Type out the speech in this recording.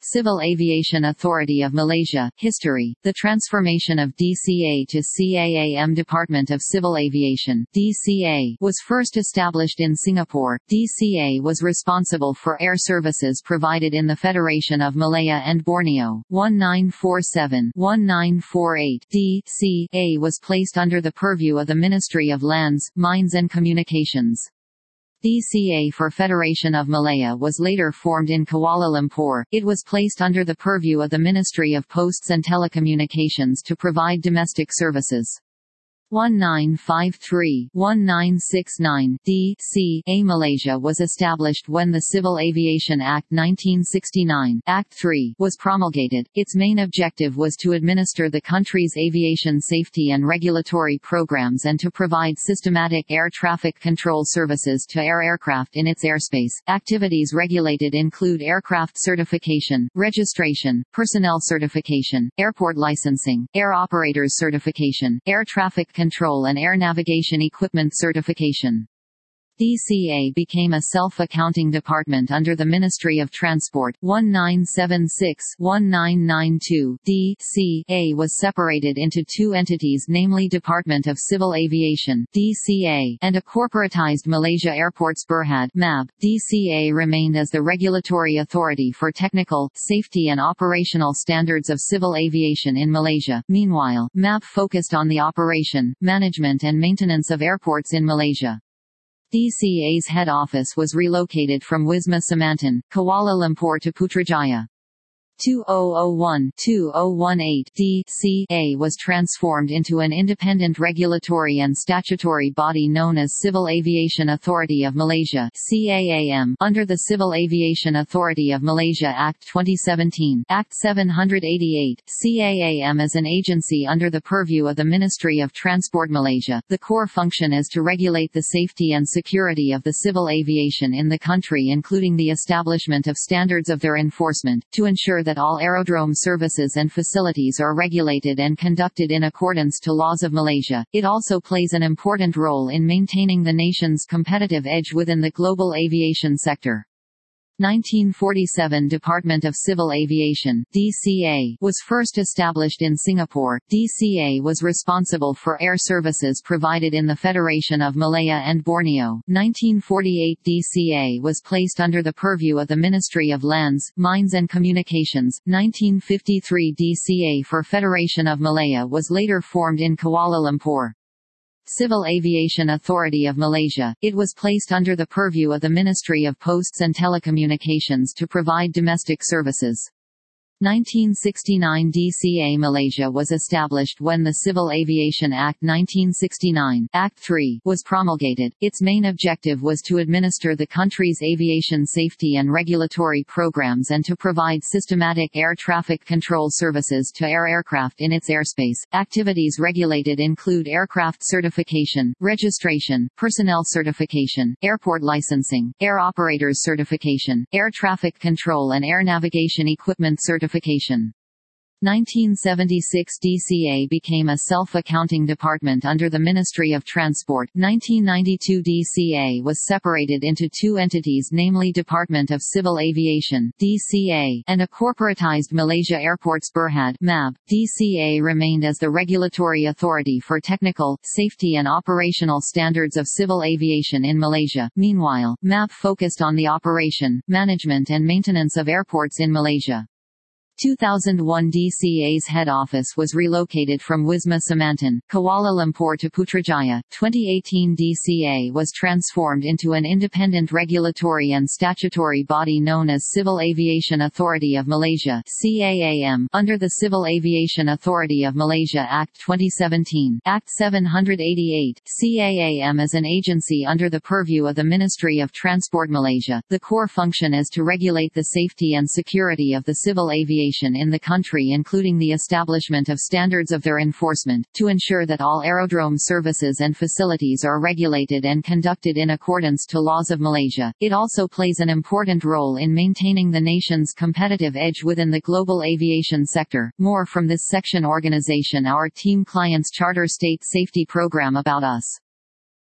Civil Aviation Authority of Malaysia. History: the transformation of DCA to CAAM Department of Civil Aviation (DCA) was first established in Singapore. DCA was responsible for air services provided in the Federation of Malaya and Borneo. 1947-1948 DCA was placed under the purview of the Ministry of Lands, Mines and Communications. DCA for Federation of Malaya was later formed in Kuala Lumpur. It was placed under the purview of the Ministry of Posts and Telecommunications to provide domestic services. 1953-1969 D.C.A. Malaysia was established when the Civil Aviation Act 1969 Act 3 was promulgated. Its main objective was to administer the country's aviation safety and regulatory programs and to provide systematic air traffic control services to aircraft in its airspace. Activities regulated include aircraft certification, registration, personnel certification, airport licensing, air operators certification, air traffic control and air navigation equipment certification. DCA became a self-accounting department under the Ministry of Transport. 1976-1992 DCA was separated into two entities, namely Department of Civil Aviation (DCA) and a corporatized Malaysia Airports Berhad (MAB). DCA remained as the regulatory authority for technical, safety and operational standards of civil aviation in Malaysia. Meanwhile, MAB focused on the operation, management and maintenance of airports in Malaysia. DCA's head office was relocated from Wisma Semantan, Kuala Lumpur to Putrajaya. 2001-2018 DCA was transformed into an independent regulatory and statutory body known as Civil Aviation Authority of Malaysia (CAAM) under the Civil Aviation Authority of Malaysia Act 2017. Act 788. CAAM is an agency under the purview of the Ministry of Transport Malaysia. The core function is to regulate the safety and security of the civil aviation in the country, including the establishment of standards of their enforcement, to ensure that all aerodrome services and facilities are regulated and conducted in accordance to laws of Malaysia. It also plays an important role in maintaining the nation's competitive edge within the global aviation sector. 1947 Department of Civil Aviation (DCA) was first established in Singapore. DCA was responsible for air services provided in the Federation of Malaya and Borneo. 1948 DCA was placed under the purview of the Ministry of Lands, Mines and Communications. 1953 DCA for Federation of Malaya was later formed in Kuala Lumpur. Civil Aviation Authority of Malaysia. It was placed under the purview of the Ministry of Posts and Telecommunications to provide domestic services. 1969 DCA Malaysia was established when the Civil Aviation Act 1969 Act 3 was promulgated. Its main objective was to administer the country's aviation safety and regulatory programs and to provide systematic air traffic control services to aircraft in its airspace. Activities regulated include aircraft certification, registration, personnel certification, airport licensing, air operators certification, air traffic control and air navigation equipment certification. 1976 DCA became a self-accounting department under the Ministry of Transport. 1992 DCA was separated into two entities, namely Department of Civil Aviation (DCA) and a corporatized Malaysia Airports Berhad (MAB). DCA remained as the regulatory authority for technical, safety and operational standards of civil aviation in Malaysia. Meanwhile, MAB focused on the operation, management and maintenance of airports in Malaysia. 2001 DCA's head office was relocated from Wisma Semantan, Kuala Lumpur to Putrajaya. 2018 DCA was transformed into an independent regulatory and statutory body known as Civil Aviation Authority of Malaysia (CAAM) under the Civil Aviation Authority of Malaysia Act 2017. Act 788. CAAM is an agency under the purview of the Ministry of Transport Malaysia. The core function is to regulate the safety and security of the civil aviation in the country, including the establishment of standards of their enforcement, to ensure that all aerodrome services and facilities are regulated and conducted in accordance to laws of Malaysia. It also plays an important role in maintaining the nation's competitive edge within the global aviation sector. More from this section: Organization. Our team clients Charter State Safety Program. About us.